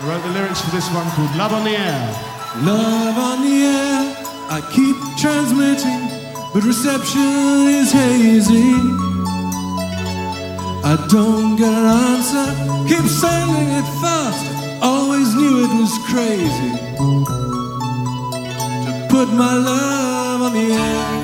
I wrote the lyrics for this one called Love on the Air. Love on the air, I keep transmitting, but reception is hazy. I don't get an answer, keep sending it fast. Always knew it was crazy to put my love on the air.